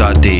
sati.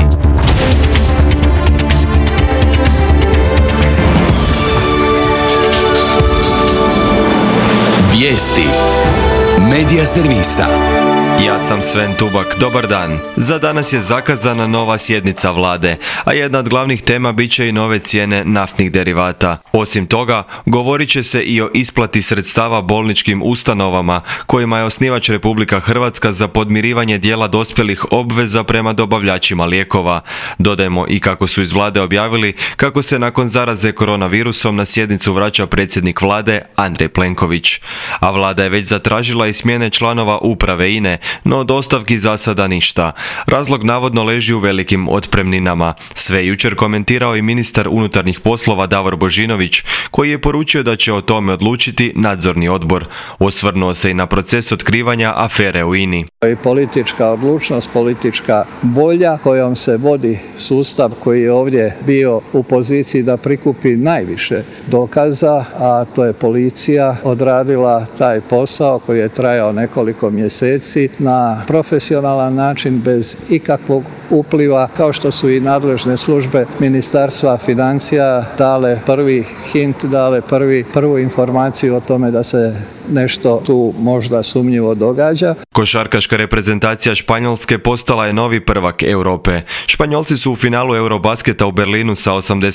Vijesti Medija servisa. Ja sam Sven Tubak, dobar dan. Za danas je zakazana nova sjednica vlade, a jedna od glavnih tema bit će i nove cijene naftnih derivata. Osim toga, govorit će se i o isplati sredstava bolničkim ustanovama, kojima je osnivač Republika Hrvatska za podmirivanje dijela dospjelih obveza prema dobavljačima lijekova. Dodajemo i kako su iz vlade objavili kako se nakon zaraze koronavirusom na sjednicu vraća predsjednik vlade Andrej Plenković. A vlada je već zatražila i smjene članova uprave INA-e, no od ostavki za sada ništa. Razlog navodno leži u velikim otpremninama. Sve jučer komentirao i ministar unutarnjih poslova Davor Božinović, koji je poručio da će o tome odlučiti nadzorni odbor. Osvrnuo se i na proces otkrivanja afere u INA-i. I politička odlučnost, politička volja kojom se vodi sustav koji je ovdje bio u poziciji da prikupi najviše dokaza, a to je policija, odradila taj posao koji je trajao nekoliko mjeseci na profesionalan način bez ikakvog upliva, kao što su i nadležne službe Ministarstva financija dale prvi hint, dale prvu informaciju o tome da se nešto tu možda sumnjivo događa. Košarkaška reprezentacija Španjolske postala je novi prvak Europe. Španjolci su u finalu Eurobasketa u Berlinu sa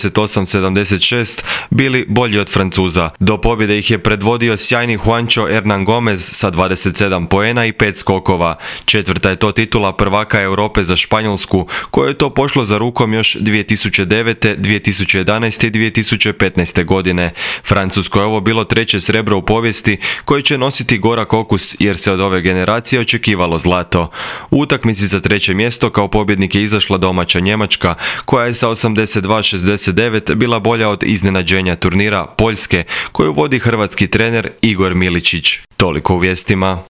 88-76 bili bolji od Francuza. Do pobjede ih je predvodio sjajni Juancho Hernan Gomez sa 27 poena i 5 skokova. Četvrta je to titula prvaka Europe za Španjolsku, kojoj je to pošlo za rukom još 2009., 2011. i 2015. godine. Francusko je ovo bilo treće srebro u povijesti koji će nositi gorak okus jer se od ove generacije očekivalo zlato. U utakmici za treće mjesto kao pobjednik je izašla domaća Njemačka, koja je sa 82-69 bila bolja od iznenađenja turnira Poljske, koju vodi hrvatski trener Igor Miličić. Toliko u vijestima.